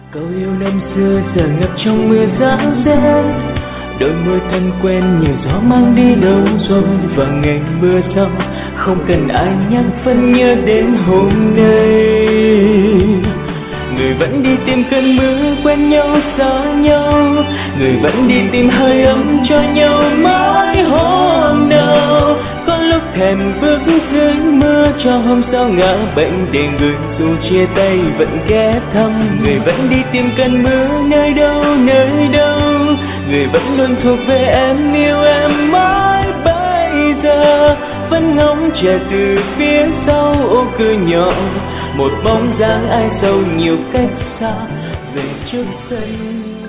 Câu yêu năm xưa giờ ngập trong mưa giá rét, đôi môi thân quen nhiều gió mang đi đâu rồi. Và ngày mưa gió không cần ai nhắc vẫn nhớ đến hôm nay. Người vẫn đi tìm cơn mưa quen nhau xa nhau, người vẫn đi tìm hơi ấm cho nhau mãi hôm nào. Có lúc thèm bước dưới mưa cho hôm sau ngã bệnh, để người dù chia tay vẫn ghé thăm. Người vẫn đi tìm cơn mưa nơi đâu nơi đâu, người vẫn luôn thuộc về em, yêu em mãi bây giờ. Vẫn ngóng chờ từ phía sau ô cửa nhỏ, một bóng dáng ai sâu nhiều cách xa về trước sân.